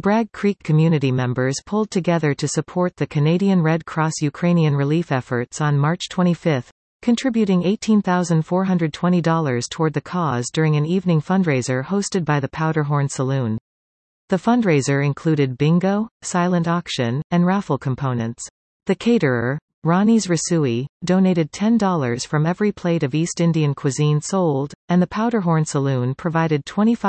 Bragg Creek community members pulled together to support the Canadian Red Cross Ukrainian relief efforts on March 25, contributing $18,420 toward the cause during an evening fundraiser hosted by the Powderhorn Saloon. The fundraiser included bingo, silent auction, and raffle components. The caterer, Ronnie's Rasui, donated $10 from every plate of East Indian cuisine sold, and the Powderhorn Saloon provided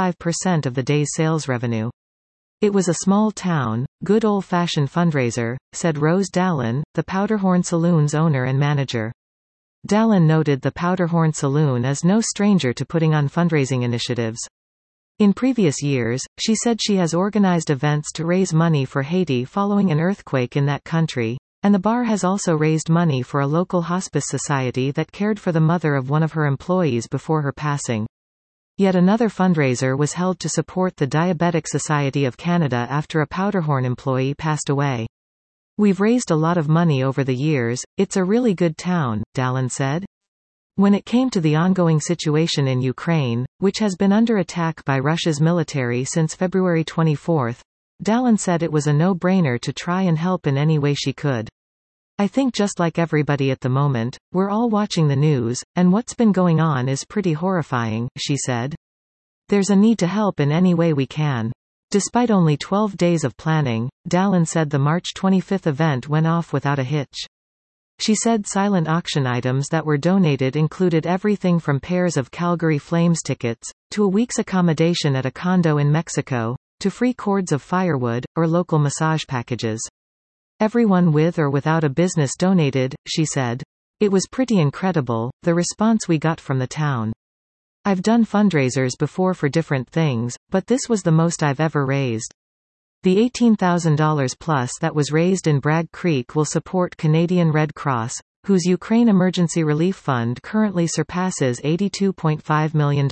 25% of the day's sales revenue. "It was a small town, good old-fashioned fundraiser," said Rose Dallin, the Powderhorn Saloon's owner and manager. Dallin noted the Powderhorn Saloon is no stranger to putting on fundraising initiatives. In previous years, she said she has organized events to raise money for Haiti following an earthquake in that country, and the bar has also raised money for a local hospice society that cared for the mother of one of her employees before her passing. Yet another fundraiser was held to support the Diabetic Society of Canada after a Powderhorn employee passed away. "We've raised a lot of money over the years, it's a really good town," Dallin said. When it came to the ongoing situation in Ukraine, which has been under attack by Russia's military since February 24, Dallin said it was a no-brainer to try and help in any way she could. "I think just like everybody at the moment, we're all watching the news, and what's been going on is pretty horrifying," she said. "There's a need to help in any way we can." Despite only 12 days of planning, Dallin said the March 25 event went off without a hitch. She said silent auction items that were donated included everything from pairs of Calgary Flames tickets, to a week's accommodation at a condo in Mexico, to free cords of firewood, or local massage packages. "Everyone with or without a business donated," she said. "It was pretty incredible, the response we got from the town. I've done fundraisers before for different things, but this was the most I've ever raised." The $18,000 plus that was raised in Bragg Creek will support Canadian Red Cross, whose Ukraine Emergency Relief Fund currently surpasses $82.5 million.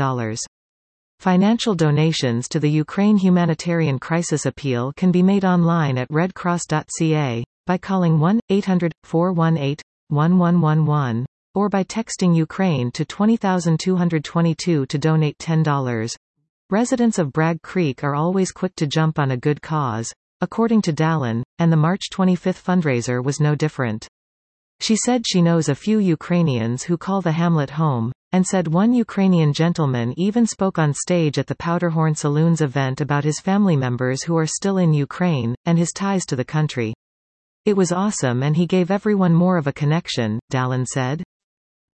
Financial donations to the Ukraine Humanitarian Crisis Appeal can be made online at redcross.ca, by calling 1-800-418-1111, or by texting Ukraine to 20222 to donate $10. Residents of Bragg Creek are always quick to jump on a good cause, according to Dallin, and the March 25 fundraiser was no different. She said she knows a few Ukrainians who call the hamlet home, and said one Ukrainian gentleman even spoke on stage at the Powderhorn Saloon's event about his family members who are still in Ukraine, and his ties to the country. "It was awesome and he gave everyone more of a connection," Dallin said.